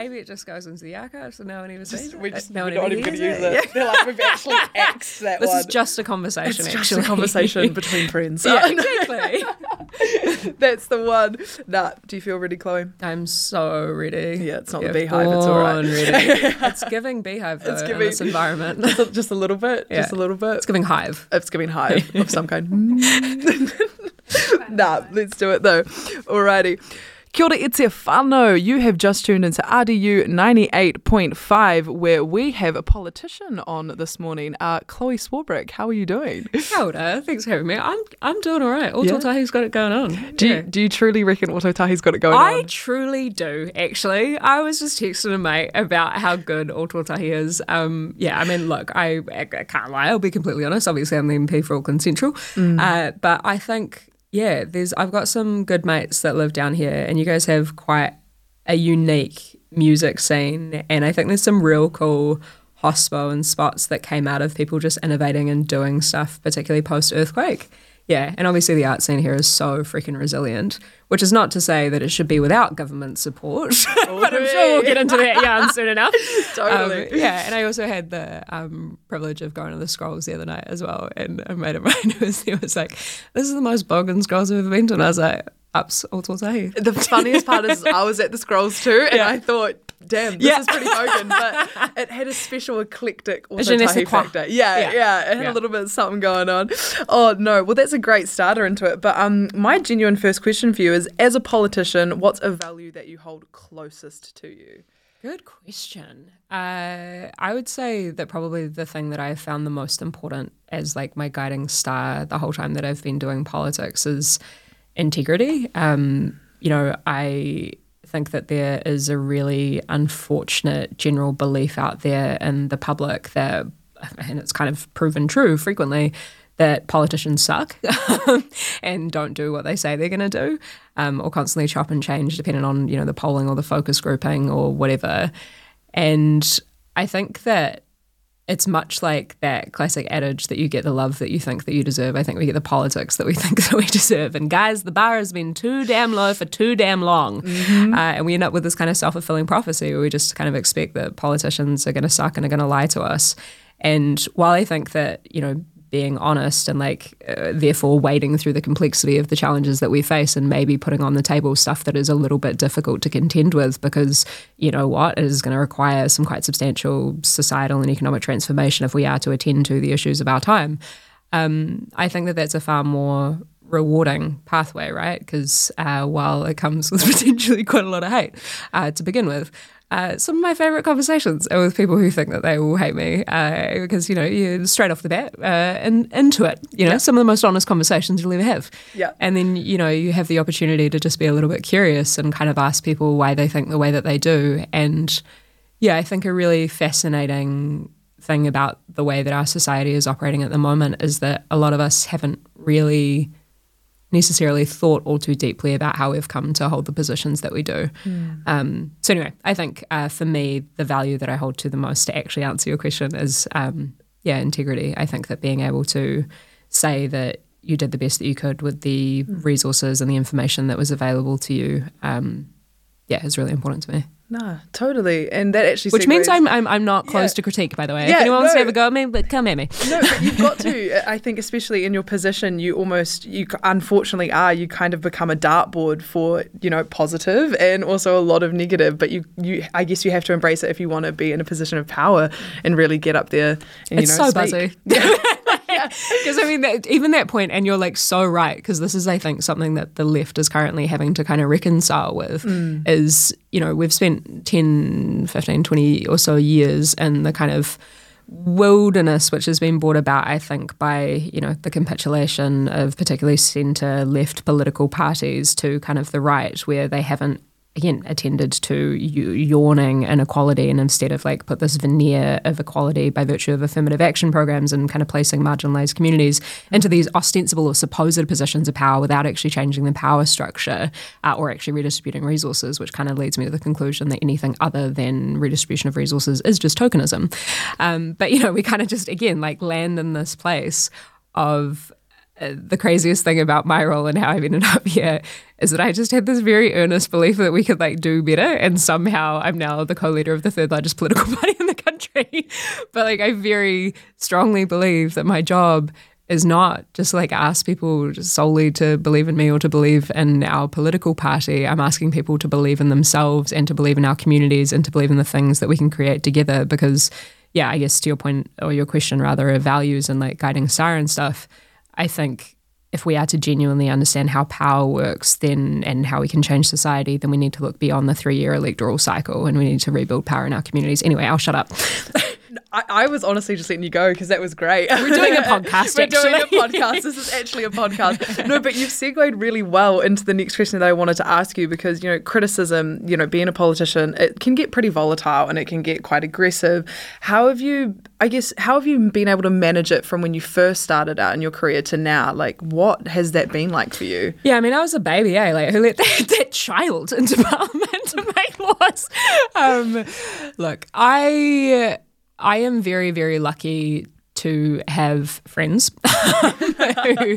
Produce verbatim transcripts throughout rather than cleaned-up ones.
Maybe it just goes into the archive, so no one even sees Just, it. we just, no we're one not ever even going to hears use it. Yeah. They're like, we've actually axed that This one. is just a conversation, It's actually. just a conversation between friends. Yeah, exactly. That's the one. Nah, do you feel ready, Chloe? I'm so ready. Yeah, it's not Yeah, the beehive, it's all right. born ready. It's giving beehive, though, It's in giving- this environment. Just a, just a little bit, Yeah. just a little bit. It's giving hive. It's giving hive of some kind. Nah, let's do it though. Alrighty. Kia ora, it's e whānau. You have just tuned into R D U ninety-eight point five, where we have a politician on this morning. Uh, Chloe Swarbrick, how are you doing? Kia ora, thanks for having me. I'm I'm doing all right. Yeah. Ototahi's got it going on. Do Yeah. you, do you truly reckon Ototahi's got it going I on? truly do, actually. I was just texting a mate about how good Ototahi is. Um, yeah, I mean, look, I, I can't lie. I'll be completely honest. Obviously, I'm the M P for Auckland Central. Mm. Uh, but I think, yeah, there's. I've got some good mates that live down here, and you guys have quite a unique music scene. And I think there's some real cool hospo and spots that came out of people just innovating and doing stuff, particularly post-earthquake. Yeah, and obviously the art scene here is so freaking resilient, which is not to say that it should be without government support, but I'm sure we'll get into that yarn soon enough. Totally. Um, yeah, and I also had the um, privilege of going to the Scrolls the other night as well, and a mate of mine who was there was like, this is the most boggin Scrolls I've ever been to, and I was like, ups, Ototahi. The funniest part is I was at the Scrolls too, and Yeah. I thought, damn, this Yeah. is pretty bogan, but it had a special eclectic Je ne sais Ototahi quoi. factor. Yeah, yeah, Yeah. it had Yeah. a little bit of something going on. Oh no, well that's a great starter into it. But um, my genuine first question for you is, as a politician, what's a value that you hold closest to you? Good question. Uh, I would say that probably the thing that I have found the most important as like my guiding star the whole time that I've been doing politics is integrity. Um, you know, I think that there is a really unfortunate general belief out there in the public that, and it's kind of proven true frequently, that politicians suck and don't do what they say they're going to do, um, or constantly chop and change depending on, you know, the polling or the focus grouping or whatever. And I think that it's much like that classic adage that you get the love that you think that you deserve. I think we get the politics that we think that we deserve. And guys, the bar has been too damn low for too damn long. Mm-hmm. Uh, and we end up with this kind of self-fulfilling prophecy where we just kind of expect that politicians are going to suck and are going to lie to us. And while I think that, you know, being honest and like uh, therefore wading through the complexity of the challenges that we face and maybe putting on the table stuff that is a little bit difficult to contend with because, you know what, it is going to require some quite substantial societal and economic transformation if we are to attend to the issues of our time. Um, I think that that's a far more rewarding pathway, right? Because uh, while it comes with potentially quite a lot of hate uh, to begin with, Uh, some of my favourite conversations are with people who think that they will hate me uh, because, you know, you're straight off the bat uh, and into it, you know, Yeah. some of the most honest conversations you'll ever have. Yeah. And then, you know, you have the opportunity to just be a little bit curious and kind of ask people why they think the way that they do. And, yeah, I think a really fascinating thing about the way that our society is operating at the moment is that a lot of us haven't really necessarily thought all too deeply about how we've come to hold the positions that we do. Mm. Um, so anyway, I think uh, for me, the value that I hold to the most, to actually answer your question, is, um, yeah, integrity. I think that being able to say that you did the best that you could with the mm. resources and the information that was available to you, um, yeah, is really important to me. Nah, totally. And that actually Which means segues- I'm, I'm I'm not closed Yeah. to critique, by the way. Yeah, if anyone wants to no. have a go at me, but come at me. No, but you've got to. I think especially in your position, you almost, you unfortunately are, you kind of become a dartboard for, you know, positive and also a lot of negative. But you, you, I guess you have to embrace it if you want to be in a position of power and really get up there and, It's you know, so speak. buzzy. Because I mean, that, even that point, and you're like so right, because this is, I think, something that the left is currently having to kind of reconcile with mm. is, you know, we've spent ten, fifteen, twenty or so years in the kind of wilderness which has been brought about, I think, by, you know, the capitulation of particularly centre-left political parties to kind of the right, where they haven't, again, attended to yawning inequality and instead of like put this veneer of equality by virtue of affirmative action programs and kind of placing marginalised communities into these ostensible or supposed positions of power without actually changing the power structure uh, or actually redistributing resources, which kind of leads me to the conclusion that anything other than redistribution of resources is just tokenism. Um, but, you know, we kind of just, again, like land in this place of the craziest thing about my role and how I've ended up here is that I just had this very earnest belief that we could like do better, and somehow I'm now the co-leader of the third largest political party in the country. But like I very strongly believe that my job is not just like ask people solely to believe in me or to believe in our political party. I'm asking people to believe in themselves and to believe in our communities and to believe in the things that we can create together. Because yeah, I guess to your point or your question rather, of values and like guiding star and stuff, I think if we are to genuinely understand how power works then and how we can change society, then we need to look beyond the three-year electoral cycle and we need to rebuild power in our communities. Anyway, I'll shut up. I, I was honestly just letting you go because that was great. We're doing a podcast, We're actually. doing a podcast. This is actually a podcast. No, but you've segued really well into the next question that I wanted to ask you because, you know, criticism, you know, being a politician, it can get pretty volatile and it can get quite aggressive. How have you, I guess, how have you been able to manage it from when you first started out in your career to now? Like, what has that been like for you? Yeah, I mean, I was a baby, eh? Like, who let that, that child into Parliament to make laws? Um, look, I... I am very, very lucky to have friends who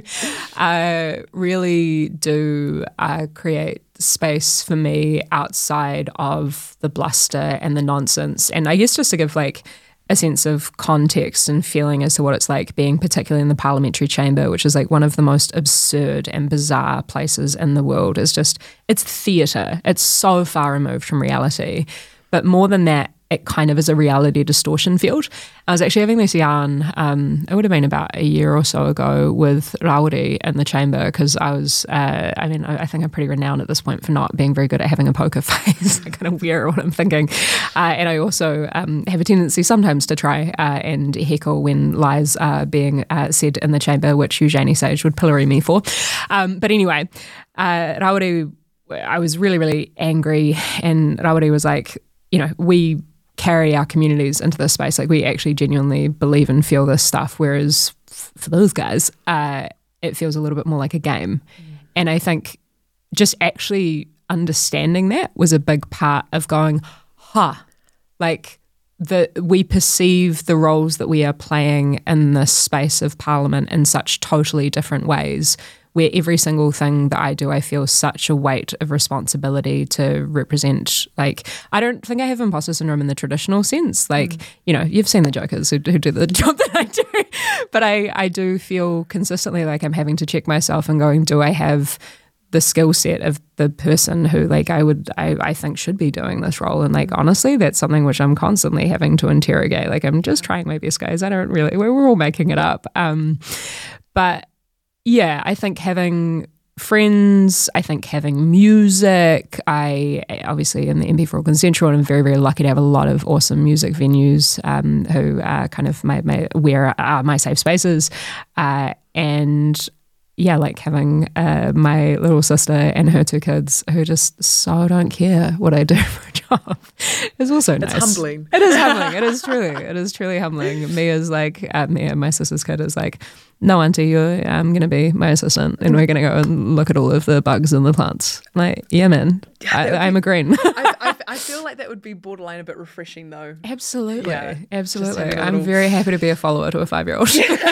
uh, really do uh, create space for me outside of the bluster and the nonsense. And I guess just to give like a sense of context and feeling as to what it's like being particularly in the parliamentary chamber, which is like one of the most absurd and bizarre places in the world. It's just, it's theatre. It's so far removed from reality. But more than that, it kind of is a reality distortion field. I was actually having this yarn, um, it would have been about a year or so ago with Rauri in the chamber because I was, uh, I mean, I, I think I'm pretty renowned at this point for not being very good at having a poker face. I kind of wear what I'm thinking. Uh, and I also um, have a tendency sometimes to try uh, and heckle when lies are being uh, said in the chamber, which Eugenie Sage would pillory me for. Um, but anyway, uh, Rauri, I was really, really angry, and Rauri was like, you know, we carry our communities into this space. Like we actually genuinely believe and feel this stuff, whereas f- for those guys, uh, it feels a little bit more like a game. Mm. And I think just actually understanding that was a big part of going, huh, like the, we perceive the roles that we are playing in this space of Parliament in such totally different ways, where every single thing that I do, I feel such a weight of responsibility to represent. Like, I don't think I have imposter syndrome in the traditional sense. Like, mm. you know, you've seen the jokers who, who do the job that I do. But I, I do feel consistently like I'm having to check myself and going, do I have the skill set of the person who, like, I would, I, I think should be doing this role? And, like, honestly, that's something which I'm constantly having to interrogate. Like, I'm just trying my best, guys. I don't really, we're, we're all making it up. Um, but... Yeah, I think having friends, I think having music, I obviously in the M P for Auckland Central, and I'm very, very lucky to have a lot of awesome music venues um, who are kind of my, my where are my safe spaces. Uh, and yeah, like having uh, my little sister and her two kids who just so don't care what I do for a job is also nice. It's humbling. It is humbling. It is truly, it is truly humbling. Mia's like, uh, Mia, my sister's kid, is like, no, auntie, you're um, going to be my assistant and we're going to go and look at all of the bugs in the plants. Like, yeah, man, yeah, I, I'm agreeing. I, I, I feel like that would be borderline a bit refreshing though. Absolutely. Yeah, absolutely. Little... I'm very happy to be a follower to a five-year-old.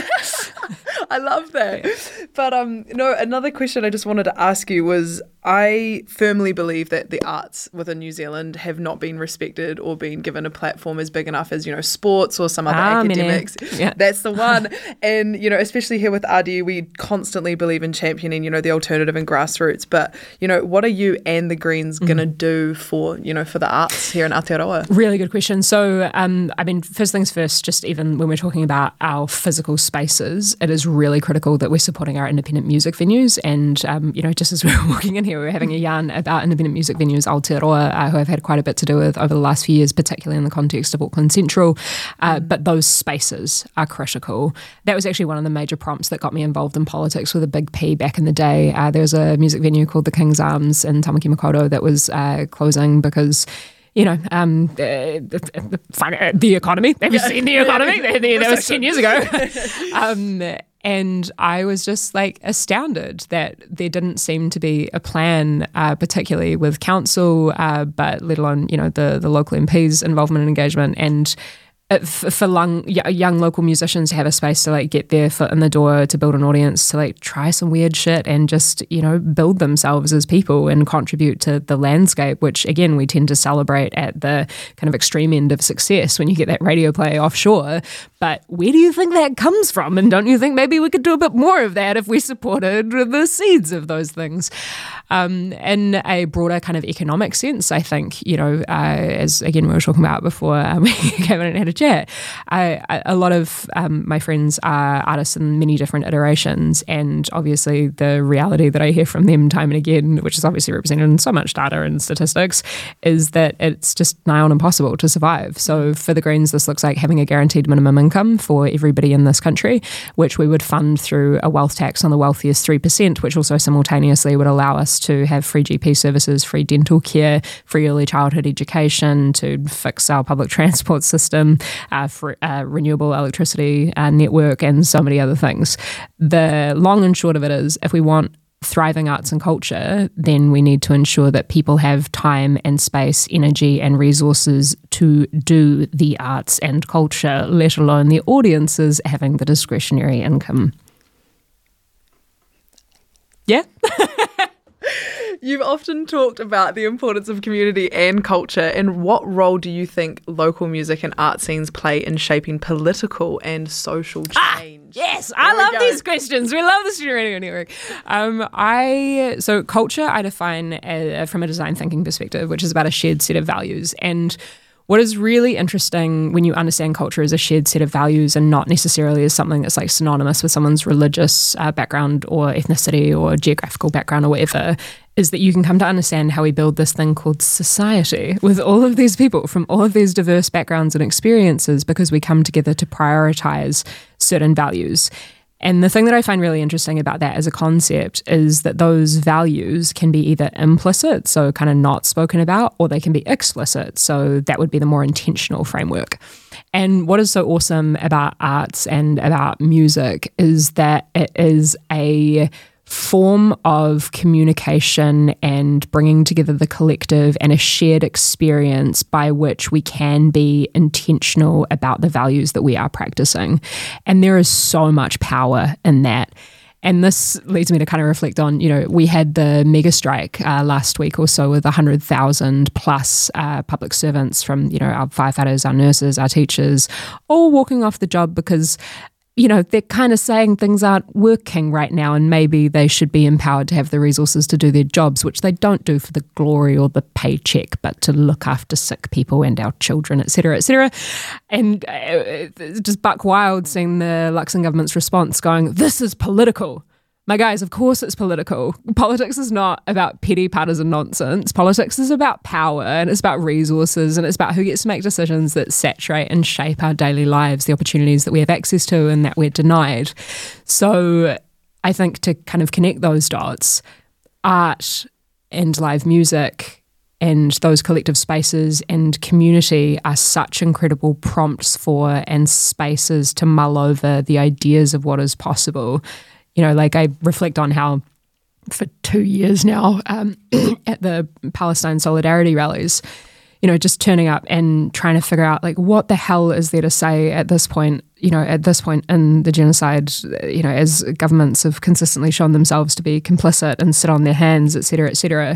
I love that. But um, no, another question I just wanted to ask you was, I firmly believe that the arts within New Zealand have not been respected or been given a platform as big enough as, you know, sports or some other ah, academics. Yeah. That's the one. And, you know, especially here with R D U, we constantly believe in championing, you know, the alternative and grassroots. But, you know, what are you and the Greens mm. going to do for, you know, for the arts here in Aotearoa? Really good question. So, um, I mean, first things first, just even when we're talking about our physical spaces, it is really critical that we're supporting our independent music venues. And, um, you know, just as we were walking in here, we were having a yarn about independent music venues, Aotearoa, uh, who I've had quite a bit to do with over the last few years, particularly in the context of Auckland Central. Uh, mm. But those spaces are critical. That was actually one of the major prompts that got me involved in politics with a big P back in the day. Uh, there was a music venue called the King's Arms in Tamaki Makaurau that was uh, closing because... You know, um, the, the, the, the economy. Have you yeah. seen the economy? that, that was ten years ago. um, and I was just like astounded that there didn't seem to be a plan, uh, particularly with council, uh, but let alone, you know, the, the local M Ps' involvement and engagement. And for, for young, young local musicians to have a space to like get their foot in the door, to build an audience, to like try some weird shit and just, you know, build themselves as people and contribute to the landscape, which again, we tend to celebrate at the kind of extreme end of success when you get that radio play offshore. But where do you think that comes from? And don't you think maybe we could do a bit more of that if we supported the seeds of those things? Um, in a broader kind of economic sense, I think, you know, uh, as again we were talking about before um, we came in and had a chat, I, I, a lot of um, my friends are artists in many different iterations, and obviously the reality that I hear from them time and again, which is obviously represented in so much data and statistics, is that it's just nigh on impossible to survive. So for the Greens, this looks like having a guaranteed minimum income for everybody in this country, which we would fund through a wealth tax on the wealthiest three percent, which also simultaneously would allow us to have free G P services, free dental care, free early childhood education, to fix our public transport system, uh, for uh, renewable electricity uh, network, and so many other things. The long and short of it is, if we want thriving arts and culture, then we need to ensure that people have time and space, energy and resources to do the arts and culture, let alone the audiences having the discretionary income. Yeah? You've often talked about the importance of community and culture, and what role do you think local music and art scenes play in shaping political and social change? Ah, yes, I love these questions. We love the Student Radio Network. Um, I so culture I define uh, from a design thinking perspective, which is about a shared set of values. And what is really interesting when you understand culture as a shared set of values and not necessarily as something that's like synonymous with someone's religious uh, background or ethnicity or geographical background or whatever, is that you can come to understand how we build this thing called society with all of these people from all of these diverse backgrounds and experiences, because we come together to prioritize certain values. And the thing that I find really interesting about that as a concept is that those values can be either implicit, so kind of not spoken about, or they can be explicit, so that would be the more intentional framework. And what is so awesome about arts and about music is that it is a form of communication and bringing together the collective and a shared experience by which we can be intentional about the values that we are practicing. And there is so much power in that. And this leads me to kind of reflect on, you know, we had the mega strike uh, last week or so with one hundred thousand plus uh, public servants from, you know, our firefighters, our nurses, our teachers, all walking off the job because, you know, they're kind of saying things aren't working right now and maybe they should be empowered to have the resources to do their jobs, which they don't do for the glory or the paycheck, but to look after sick people and our children, et cetera, et cetera. And uh, just buck wild seeing the Luxon government's response going, this is political. My guys, of course it's political. Politics is not about petty partisan nonsense. Politics is about power, and it's about resources, and it's about who gets to make decisions that saturate and shape our daily lives, the opportunities that we have access to and that we're denied. So I think to kind of connect those dots, art and live music and those collective spaces and community are such incredible prompts for and spaces to mull over the ideas of what is possible. You know, like I reflect on how for two years now um, at the Palestine solidarity rallies, you know, just turning up and trying to figure out like what the hell is there to say at this point, you know, at this point in the genocide, you know, as governments have consistently shown themselves to be complicit and sit on their hands, et cetera, et cetera.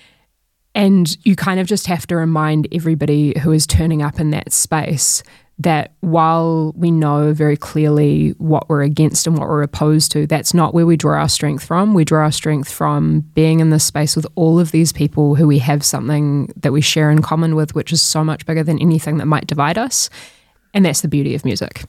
And you kind of just have to remind everybody who is turning up in that space that while we know very clearly what we're against and what we're opposed to, that's not where we draw our strength from. We draw our strength from being in this space with all of these people who we have something that we share in common with, which is so much bigger than anything that might divide us. And that's the beauty of music.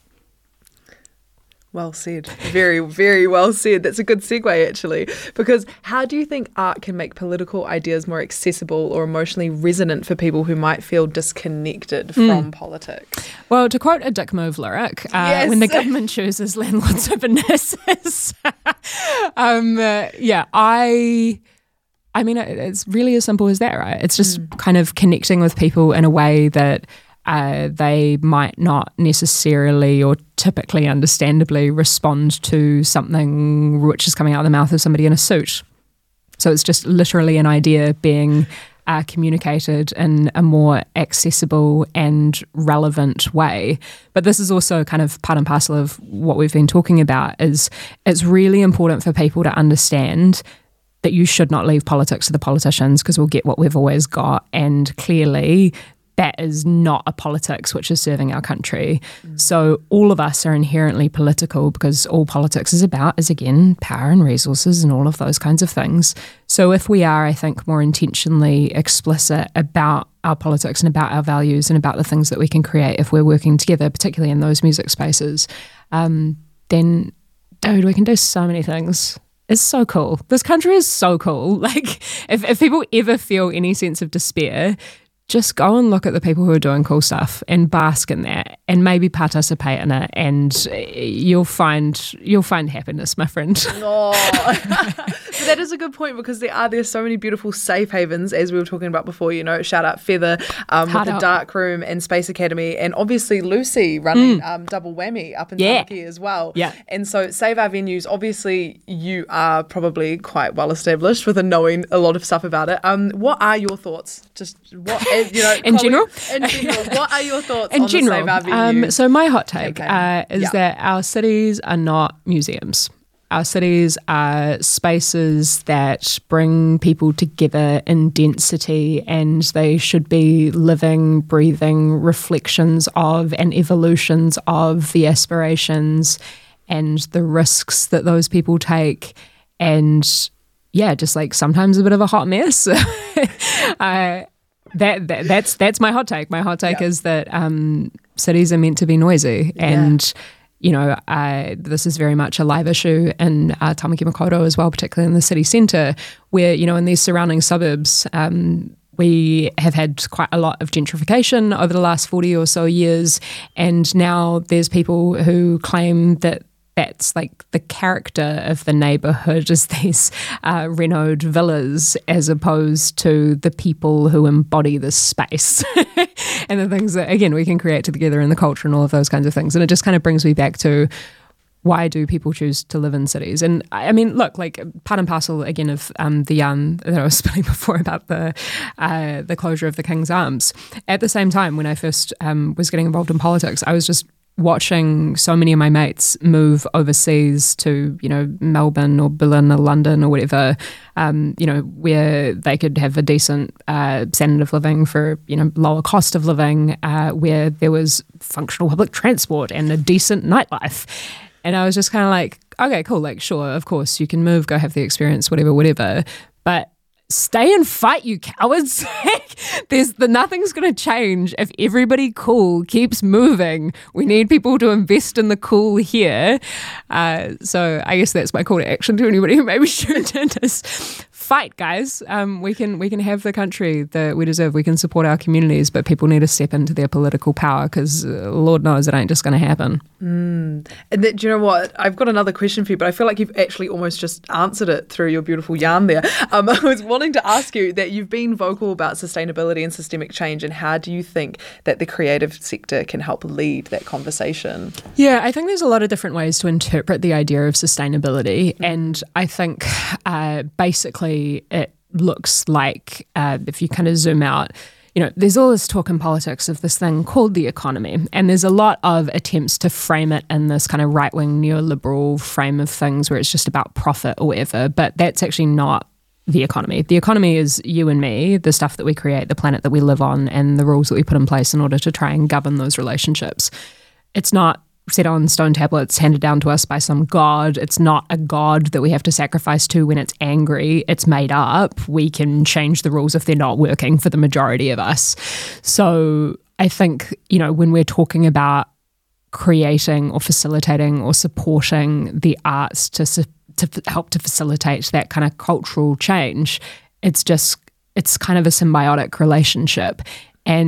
Well said. Very, very well said. That's a good segue, actually, because how do you think art can make political ideas more accessible or emotionally resonant for people who might feel disconnected mm. from politics? Well, to quote a Dick Move lyric, uh, yes. when the government chooses landlords over nurses. um, uh, yeah, I... I mean, it's really as simple as that, right? It's just mm. kind of connecting with people in a way that Uh, they might not necessarily or typically understandably respond to something which is coming out of the mouth of somebody in a suit. So it's just literally an idea being uh, communicated in a more accessible and relevant way. But this is also kind of part and parcel of what we've been talking about, is it's really important for people to understand that you should not leave politics to the politicians, because we'll get what we've always got. And clearly that is not a politics which is serving our country. Mm. So all of us are inherently political, because all politics is about is, again, power and resources and all of those kinds of things. So if we are, I think, more intentionally explicit about our politics and about our values and about the things that we can create if we're working together, particularly in those music spaces, um, then, dude, we can do so many things. It's so cool. This country is so cool. Like, if, if people ever feel any sense of despair, just go and look at the people who are doing cool stuff and bask in that, and maybe participate in it, and you'll find you'll find happiness, my friend. Oh. But that is a good point, because there are there's so many beautiful safe havens, as we were talking about before. You know, shout out Feather um, with the Dark Room and Space Academy, and obviously Lucy running mm. um, Double Whammy up in yeah. Tamaki as well. Yeah. And so Save Our Venues, obviously you are probably quite well established with a knowing a lot of stuff about it. Um, what are your thoughts? Just what you know, in general, in general, what are your thoughts in on general? the Save Our Venues? Um, so my hot take uh, is yeah. that our cities are not museums. Our cities are spaces that bring people together in density, and they should be living, breathing reflections of and evolutions of the aspirations and the risks that those people take. And yeah, just like sometimes a bit of a hot mess. uh, That, that that's that's my hot take. My hot take yeah. is that um, cities are meant to be noisy, and yeah. you know uh, this is very much a live issue in uh, Tamaki Makaurau as well, particularly in the city centre, where you know in these surrounding suburbs um, we have had quite a lot of gentrification over the last forty or so years, and now there's people who claim that that's like the character of the neighbourhood is these uh, renoed villas, as opposed to the people who embody this space and the things that, again, we can create together in the culture and all of those kinds of things. And it just kind of brings me back to, why do people choose to live in cities? And I mean, look, like part and parcel again of um, the yarn that I was spilling before about the uh, the closure of the King's Arms. At the same time, when I first um, was getting involved in politics, I was just watching so many of my mates move overseas to, you know, Melbourne or Berlin or London or whatever, um, you know, where they could have a decent uh, standard of living for, you know, lower cost of living, uh, where there was functional public transport and a decent nightlife. And I was just kind of like, okay, cool, like, sure, of course, you can move, go have the experience, whatever, whatever. But stay and fight, you cowards. There's the nothing's going to change if everybody cool keeps moving. We need people to invest in the cool here. Uh, so I guess that's my call to action to anybody who maybe tuned in is fight, guys. Um, we can we can have the country that we deserve. We can support our communities, but people need to step into their political power, because uh, Lord knows it ain't just going to happen. Mm. And that, do you know what? I've got another question for you, but I feel like you've actually almost just answered it through your beautiful yarn there. Um, I was wanting to ask you that you've been vocal about sustainability and systemic change, and how do you think that the creative sector can help lead that conversation? Yeah, I think there's a lot of different ways to interpret the idea of sustainability, mm. and I think uh, basically it looks like, uh, if you kind of zoom out, you know, there's all this talk in politics of this thing called the economy, and there's a lot of attempts to frame it in this kind of right-wing neoliberal frame of things where it's just about profit or whatever, but that's actually not the economy. The economy is you and me, the stuff that we create, the planet that we live on, and the rules that we put in place in order to try and govern those relationships. It's not set on stone tablets handed down to us by some god. It's not a god that we have to sacrifice to when it's angry. It's made up. We can change the rules if they're not working for the majority of us. So I think, you know, when we're talking about creating or facilitating or supporting the arts to to help to facilitate that kind of cultural change, it's just, it's kind of a symbiotic relationship. And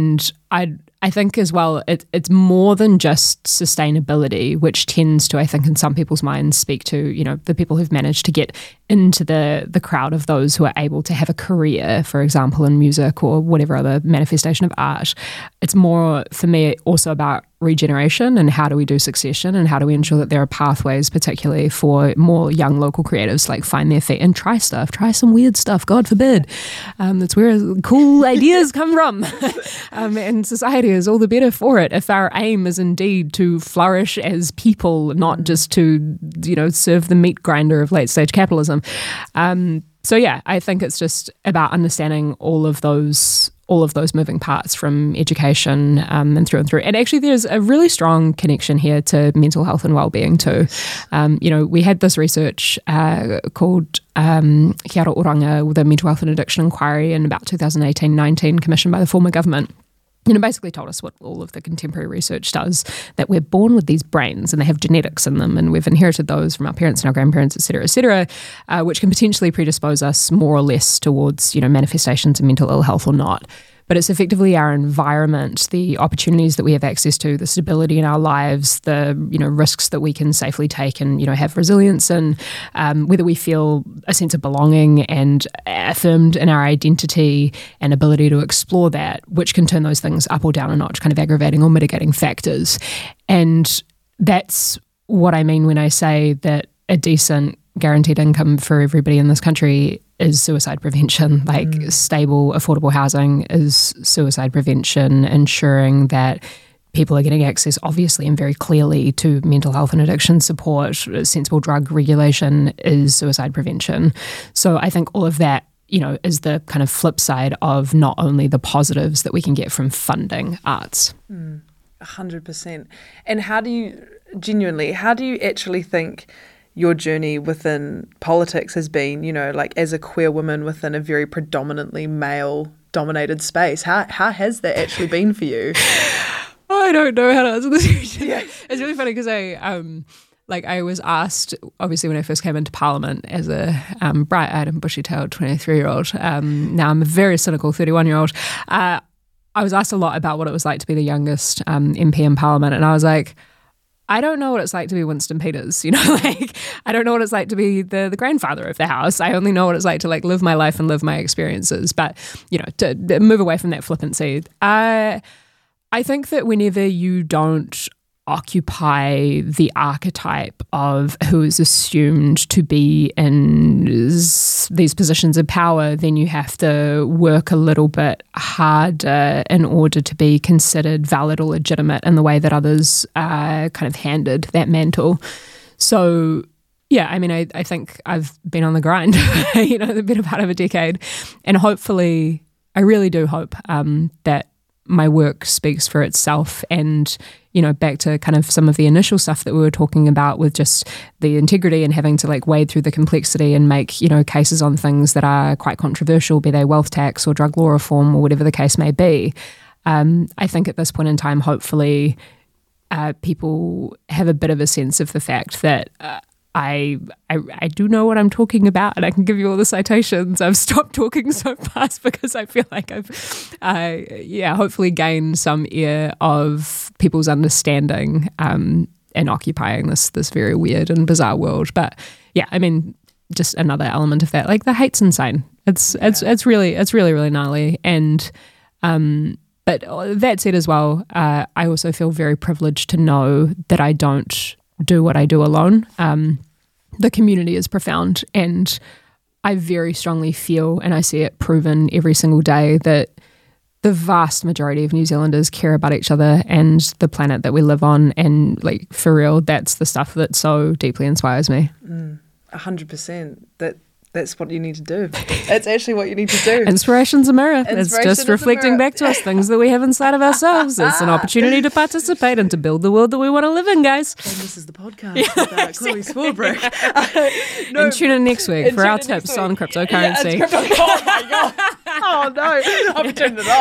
I I think as well, it, it's more than just sustainability, which tends to, I think, in some people's minds speak to, you know, the people who've managed to get into the the crowd of those who are able to have a career, for example, in music or whatever other manifestation of art. It's more, for me, also about regeneration and how do we do succession and how do we ensure that there are pathways, particularly for more young local creatives, like find their feet and try stuff, try some weird stuff, God forbid. Um, that's where cool ideas come from. um, and society is all the better for it if our aim is indeed to flourish as people, not just to, you know, serve the meat grinder of late stage capitalism. Um, so yeah, I think it's just about understanding all of those all of those moving parts from education um, and through and through. And actually there's a really strong connection here to mental health and wellbeing too. Um, you know, we had this research uh, called um, Kia ora Oranga, the Mental Health and Addiction Inquiry in about two thousand eighteen nineteen, commissioned by the former government. You know, basically told us what all of the contemporary research does, that we're born with these brains and they have genetics in them and we've inherited those from our parents and our grandparents, et cetera, et cetera, uh, which can potentially predispose us more or less towards, you know, manifestations of mental ill health or not. But it's effectively our environment, the opportunities that we have access to, the stability in our lives, the, you know, risks that we can safely take and, you know, have resilience in, um, whether we feel a sense of belonging and affirmed in our identity and ability to explore that, which can turn those things up or down a notch, kind of aggravating or mitigating factors. And that's what I mean when I say that a decent guaranteed income for everybody in this country is suicide prevention. Like mm. stable, affordable housing is suicide prevention, ensuring that people are getting access, obviously and very clearly, to mental health and addiction support. Sensible drug regulation is suicide prevention. So I think all of that, you know, is the kind of flip side of not only the positives that we can get from funding arts. Mm, a hundred percent. And how do you, genuinely, how do you actually think your journey within politics has been, you know, like as a queer woman within a very predominantly male-dominated space? How how has that actually been for you? I don't know how to answer this question. Yeah. It's really funny because I, um, like, I was asked, obviously, when I first came into Parliament as a um, bright-eyed and bushy-tailed twenty-three-year-old. Um, now I'm a very cynical thirty-one-year-old. Uh, I was asked a lot about what it was like to be the youngest um, M P in Parliament, and I was like, I don't know what it's like to be Winston Peters, you know, like, I don't know what it's like to be the, the grandfather of the house. I only know what it's like to, like, live my life and live my experiences. But, you know, to, to move away from that flippancy, I, I think that whenever you don't occupy the archetype of who is assumed to be in these positions of power, then you have to work a little bit harder in order to be considered valid or legitimate in the way that others are kind of handed that mantle. So, yeah, I mean, I, I think I've been on the grind, you know, the better part of a decade. And hopefully, I really do hope um, that my work speaks for itself. And, you know, back to kind of some of the initial stuff that we were talking about with just the integrity and having to, like, wade through the complexity and make, you know, cases on things that are quite controversial, be they wealth tax or drug law reform or whatever the case may be. Um, I think at this point in time, hopefully, uh, people have a bit of a sense of the fact that uh, I, I I do know what I'm talking about, and I can give you all the citations. I've stopped talking so fast because I feel like I've, uh, yeah, hopefully gained some ear of people's understanding um, and occupying this this very weird and bizarre world. But yeah, I mean, just another element of that, like the hate's insane. It's yeah. it's it's really it's really really gnarly. And um, but that said as well, uh, I also feel very privileged to know that I don't do what I do alone. Um, the community is profound, and I very strongly feel, and I see it proven every single day, that the vast majority of New Zealanders care about each other and the planet that we live on. And, like, for real, that's the stuff that so deeply inspires me. Mm, a hundred percent. That That's what you need to do. That's actually what you need to do. Inspiration's a mirror. It's just reflecting back to us things that we have inside of ourselves. It's an opportunity to participate and to build the world that we want to live in, guys. And this is the podcast yeah, with uh, exactly. Chloe Swarbrick. Uh, no, and tune in next week for our tips week. on cryptocurrency. Yeah, crypto- oh my God. Oh no, I'll be turning it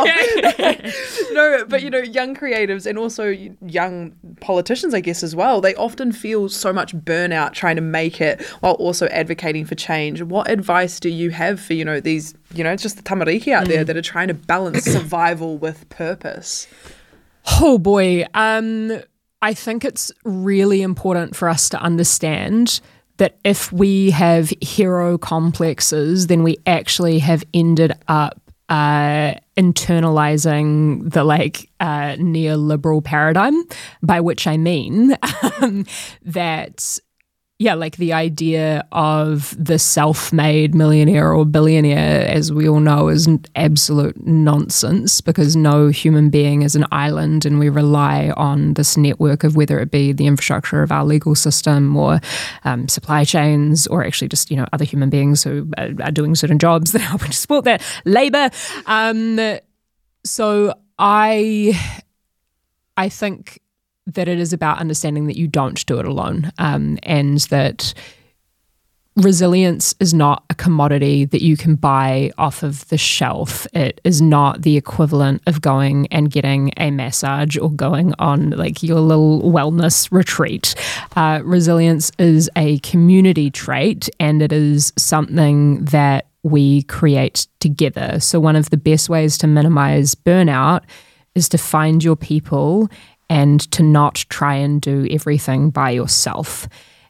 off. No, but you know, young creatives and also young politicians, I guess, as well, they often feel so much burnout trying to make it while also advocating for change. What what advice do you have for, you know, these, you know, it's just the tamariki out mm. there that are trying to balance survival with purpose? Oh boy. Um, I think it's really important for us to understand that if we have hero complexes, then we actually have ended up uh, internalizing the like uh, neoliberal paradigm, by which I mean um, that yeah, like the idea of the self-made millionaire or billionaire, as we all know, is absolute nonsense, because no human being is an island, and we rely on this network of, whether it be the infrastructure of our legal system or um, supply chains, or actually just, you know, other human beings who are, are doing certain jobs that are helping to support that, labour. Um, so I, I think that it is about understanding that you don't do it alone, um, and that resilience is not a commodity that you can buy off of the shelf. It is not the equivalent of going and getting a massage or going on like your little wellness retreat. Uh, resilience is a community trait, and it is something that we create together. So one of the best ways to minimize burnout is to find your people and to not try and do everything by yourself.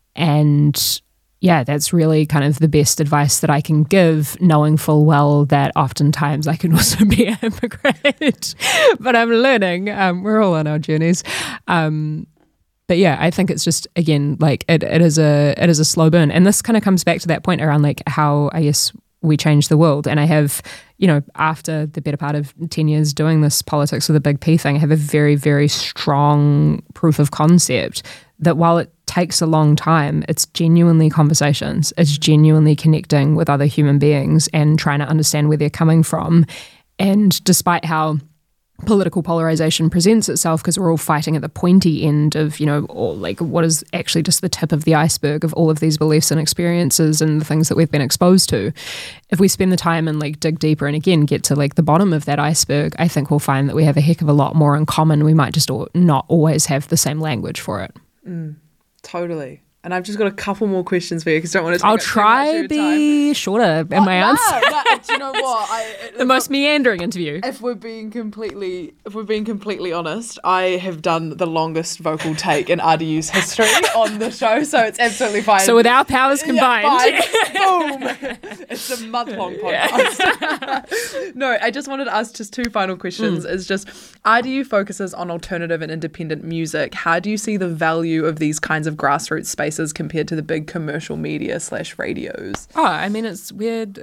And yeah, that's really kind of the best advice that I can give, knowing full well that oftentimes I can also be a hypocrite, but I'm learning. Um, we're all on our journeys. Um, but yeah, I think it's just, again, like it, it is a it is a slow burn. And this kind of comes back to that point around like how, I guess, we change the world. And I have, you know, after the better part of ten years doing this politics with a big P thing, I have a very, very strong proof of concept that while it takes a long time, it's genuinely conversations. It's genuinely connecting with other human beings and trying to understand where they're coming from. And despite how political polarization presents itself, because we're all fighting at the pointy end of, you know, or like what is actually just the tip of the iceberg of all of these beliefs and experiences and the things that we've been exposed to. If we spend the time and like dig deeper and again get to like the bottom of that iceberg, I think we'll find that we have a heck of a lot more in common. We might just not always have the same language for it. Mm, totally. And I've just got a couple more questions for you because I don't want to take I'll up try too much of your be time. shorter in oh, my no, answer. no, do you know what? I, the most meandering interview. If we're being completely, if we're being completely honest, I have done the longest vocal take in R D U's history on the show, so it's absolutely fine. So with our powers combined, yeah, boom, it's a month-long podcast. Yeah. No, I just wanted to ask just two final questions. Mm. Is just R D U focuses on alternative and independent music. How do you see the value of these kinds of grassroots spaces compared to the big commercial media slash radios? Oh, I mean, it's weird.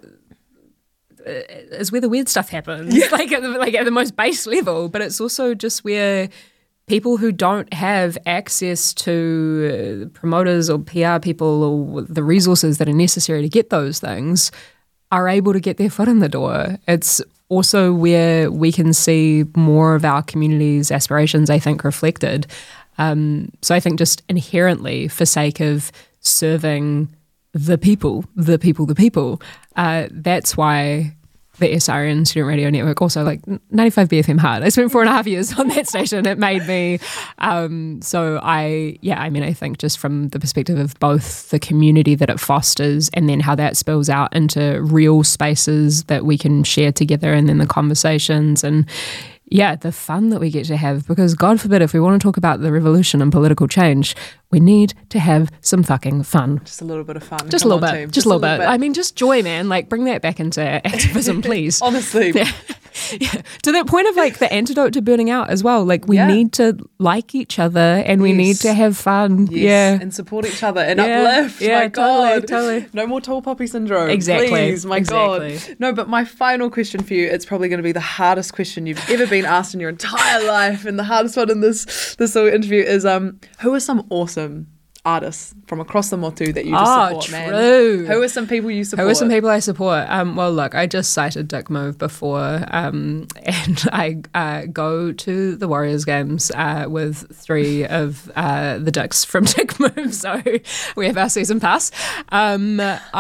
It's where the weird stuff happens, yeah. like, at the, like at the most base level, but it's also just where people who don't have access to promoters or P R people or the resources that are necessary to get those things are able to get their foot in the door. It's also where we can see more of our community's aspirations, I think, reflected. Um, so I think just inherently, for sake of serving the people, the people, the people, uh, that's why the S R N Student Radio Network, also like ninety-five B F M hard. I spent four and a half years on that station. It made me, um, so I, yeah, I mean, I think just from the perspective of both the community that it fosters and then how that spills out into real spaces that we can share together, and then the conversations and yeah, the fun that we get to have, because God forbid, if we want to talk about the revolution and political change, we need to have some fucking fun. Just a little bit of fun. Just Come a little bit. Just, just a little, little bit. bit. I mean, just joy, man. Like, bring that back into activism, please. Honestly. Yeah. Yeah. To that point of like the antidote to burning out as well. Like we yeah. need to like each other and we yes. need to have fun. Yes. Yeah. And support each other and yeah. uplift. Yeah, my totally, God. Totally. No more tall poppy syndrome. Exactly. Please, my exactly. God. No, but my final question for you, it's probably going to be the hardest question you've ever been asked in your entire life, and the hardest one in this this little interview is um who are some awesome artists from across the motu that you just oh, support, true. man? Who are some people you support? Who are some people I support? Um, well, look, I just cited Dick Move before, um, and I uh, go to the Warriors games uh, with three of uh, the Dicks from Dick Move, so we have our season pass. Um,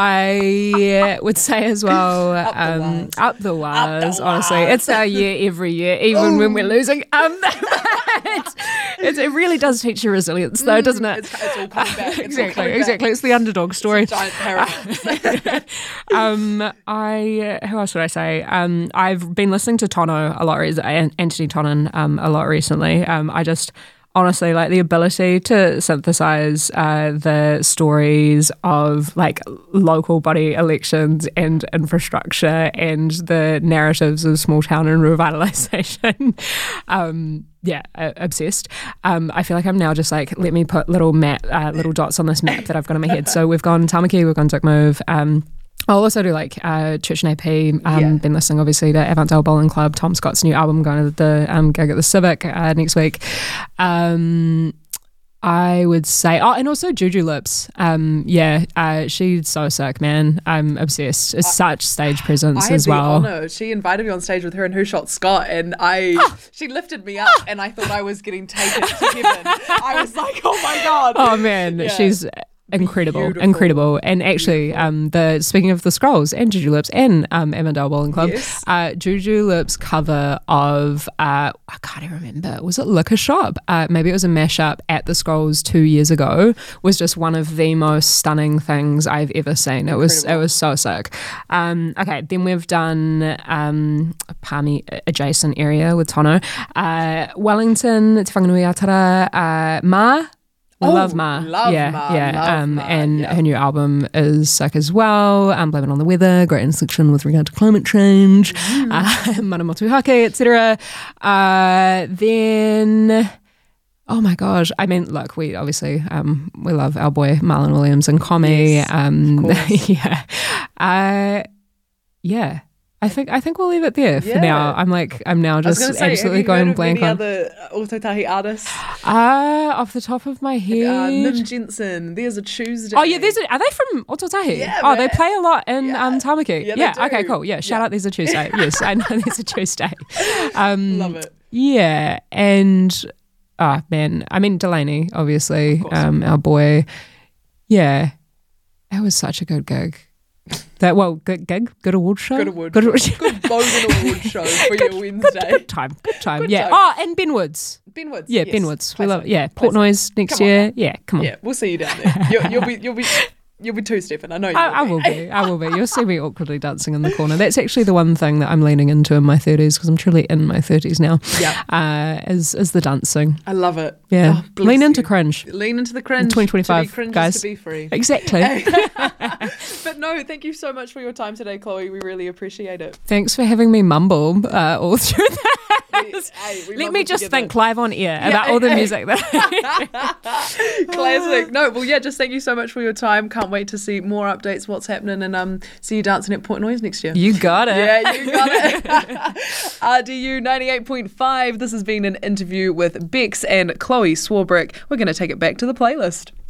I would say as well, up, the um, up the wires, up the honestly. wires. It's our year every year, even Ooh. when we're losing. Um, but, It's, it really does teach you resilience, though, Mm, doesn't it? It's, it's all coming back. It's all exactly, coming exactly. back. It's the underdog story. It's a giant paradox. um, I who else would I say? Um, I've been listening to Tono a lot, re- Anthony Tonin um, a lot recently. Um, I just honestly like the ability to synthesize uh, the stories of like local body elections and infrastructure and the narratives of small town and revitalization. um, yeah, uh, obsessed. Um, I feel like I'm now just like, let me put little map, uh, little dots on this map that I've got in my head. So we've gone Tamaki, we've gone Dick Move. Um, I'll also do like uh, Church and A P. Um, Yeah. Been listening obviously to Avondale Bowling Club, Tom Scott's new album, going to the um, gig at the Civic uh, next week. Um, I would say, oh, and also Juju Lips. Um, yeah, uh, she's so sick, man. I'm obsessed. It's such stage presence I had as the well. honour. She invited me on stage with her and Who Shot Scott, and I she lifted me up, and I thought I was getting taken to heaven. I was like, oh my god. Oh man, Yeah. she's incredible, Beautiful. incredible. And actually, um, the speaking of the Scrolls and Juju Lips and um, Avondale Bowling Club, Yes. uh, Juju Lips cover of uh, I can't even remember. Was it Liquor Shop? Uh, maybe it was a mashup at the Scrolls two years ago. Was just one of the most stunning things I've ever seen. It was it Incredible. was so sick. Um, okay, then we've done um, a Palmy adjacent area with Tono, uh, Wellington, Te Whanganui Atara, uh, Ma. I Oh, love Ma. love yeah, Ma, yeah. love um, Ma, and yeah. her new album is sick as well. Um, Blame It on the Weather, great intersection with regard to climate change, Mm. uh, Mana Motuhake, et cetera. Uh, then, oh my gosh, I mean, look, we obviously um, we love our boy Marlon Williams and Commie. Yes, um, of course. yeah, uh, yeah. I think I think we'll leave it there for Yeah. now. I'm like I'm now I was just going to say, absolutely have you going heard of blank any on. other Ototahi artists? Ah, off the top of my head. Uh, Nim Jensen, There's a Tuesday. Oh yeah, there's a, are they from Ototahi? Yeah, oh, they man. play a lot in Yeah. um, Tamaki. Yeah, they Yeah, do. okay, cool. Yeah, shout Yeah. out There's a Tuesday. Yes, I know There's a Tuesday. Um, Love it. Yeah, and ah man, I mean Delaney, obviously, course. um, our boy. Yeah, it was such a good gig. That well, good gig, good award show, Good award good, show. Good Bowden Award show for your Wednesday. good time, good time. Good yeah. time. Oh, and Ben Woods. Ben Woods. Yeah, yes. Ben Woods. We Play love. something. Yeah, Play Port something. Noise next Come on year. now. Yeah, come on. Yeah, we'll see you down there. You'll, you'll be, you'll be, you'll be two stepping. I know you. I, I will be. I will be. You'll see me awkwardly dancing in the corner. That's actually the one thing that I'm leaning into in my thirties because I'm truly in my thirties now. Yeah. Uh, is is the dancing. I love it. Yeah. Oh, bless Lean into you. cringe. Lean into the cringe. twenty twenty-five, To be cringe guys. is to be free. Exactly. But no, thank you so much for your time today, Chloe. We really appreciate it. Thanks for having me mumble uh, all through that. We- hey, we Let mumbled me just together. think live on air Yeah, about all the hey, music that. Classic. No, well, yeah, just thank you so much for your time. Can't wait to see more updates, what's happening, and um, see you dancing at Port Noise next year. You got it. Yeah, you got it. R D U ninety-eight point five. This has been an interview with Bex and Chloe Swarbrick. We're going to take it back to the playlist.